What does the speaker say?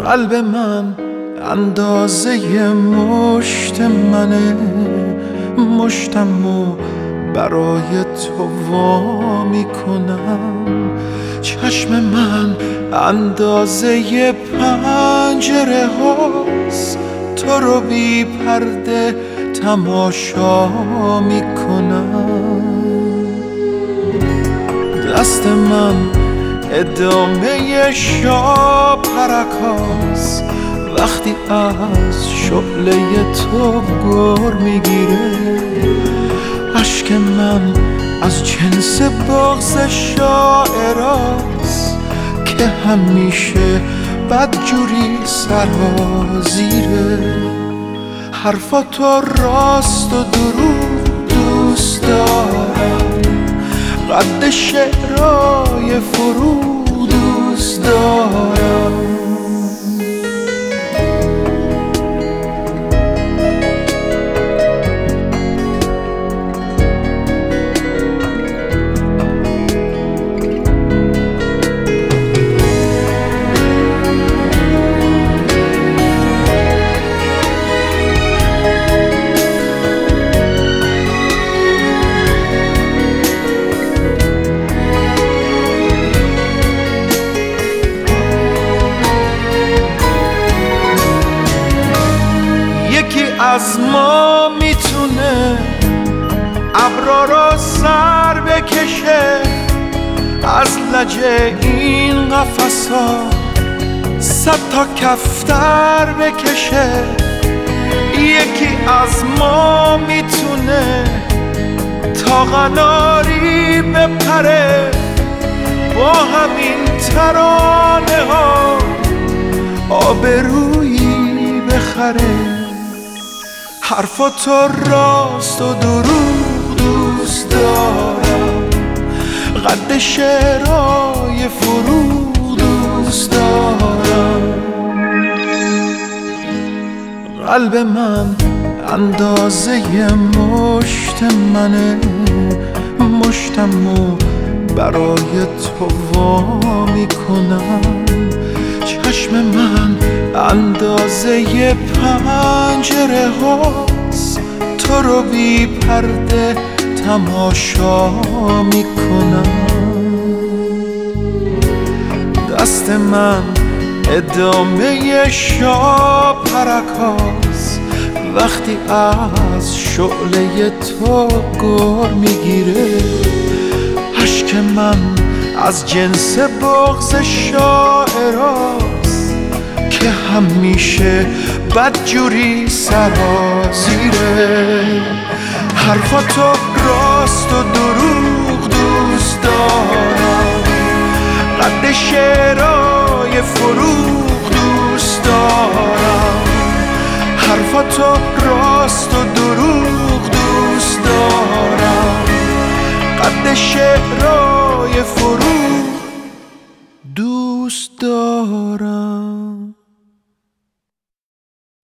قلب من اندازه مشت منه، مشتمو برای تو وا میکنم. چشم من اندازه پنجره هاست، تو رو بی پرده تماشا میکنم. دست من ادامه شاپرکاست، وقتی از شعله تو گر میگیره. اشک من از جنس بغض شاعراست که همیشه بدجوری سرازیره. حرفاتو راست و دروغ دوست دارم، قد شعرهای فرو دوست دارم. از ما میتونه ابرا رو سر بکشه، از لجه این قفصا 100 تا کفتر بکشه. یکی از ما میتونه تا قناری بپره، با همین ترانه ها آبرویی بخره. حرفاتو راست و دروغ دوست دارم، قد شعرهای فرو دوست دارم. قلب من اندازه مشت منه، مشتمو برای تو وا میکنم. چشم من اندازه پنجره هاست، تو رو بی پرده تماشا میکنم. دست من ادامه شاپرکاست، وقتی از شعله تو گر میگیره. اشک من از جنس بغض شاعراست که همیشه بدجوری سرازیره. حرفاتو راست و دروغ دوست دارم، قد شعرهای فروغ دوست دارم. حرفاتو راست و دروغ دوست دارم، قد شعرهای فروغ دوست دارم.